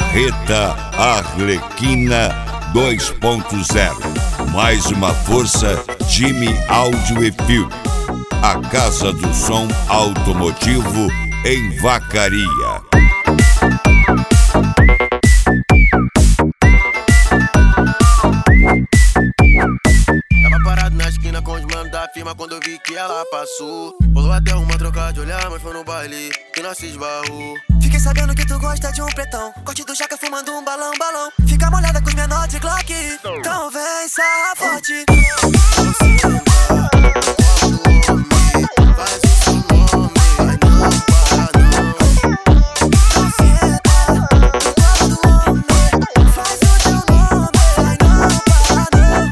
Marreta Arlequina 2.0. Mais uma força, time áudio e filme. A Casa do Som Automotivo em Vacaria. Tava parado na esquina com os manos da firma quando eu vi que ela passou. Rolou até uma troca de olhar, mas foi no baile que nós se esbarrou. Fiquei sabendo que tu gosta de um pretão, corte do jaca fumando um balão. Fica molhada com os menores de Glock, então vem sarra forte. Faz o seu nome, vai não para não. Faz o teu nome, vai não para não.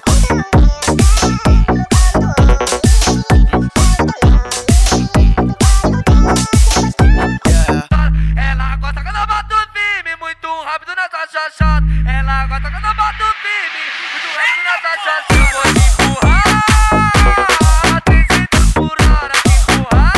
Ela gosta quando eu boto firme, muito rápido nessa chachada. Ela gosta quando eu boto firme, muito rápido nessa chachada. Eu vou te empurrar, 300 por hora, te empurrar,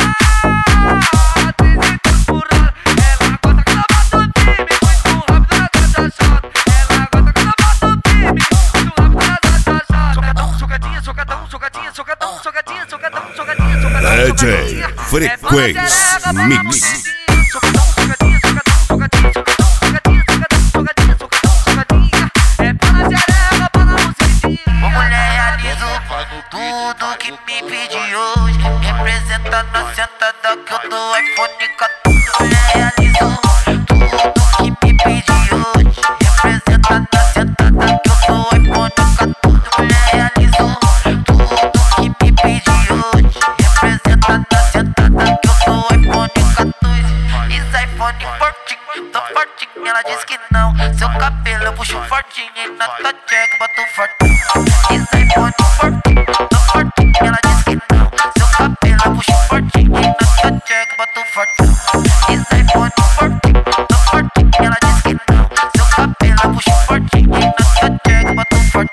300 por hora. Ela gosta quando eu boto firme, muito rápido nessa chachada. Ela gosta quando eu boto firme, muito rápido nessa chachada. Socadinha, socadão, socadinha, socadão, socadinha, socadão, socadinha, socadão. DJ Frequência Mix. Socadão, socadinha, socadão, socadinha, socadão, socadinha, socadão, socadinha, socadão, socadinha. É pra na xereca, pra na bucetinha. Ô mulher, realizo tudo que me pedi hoje. Representa na sentada que eu dou iPhone 14. Mulher, realizo tudo que me pedi hoje. Representa na sentada que eu dou iPhone 14. Mulher, realizo tudo que me pedi hoje. Representa na sentada que eu dou iPhone 14. Isso iPhone fortinho, tô fortinho. Ela diz que não. Seu cabelo eu puxo fortinho. E na tua check boto fortinho.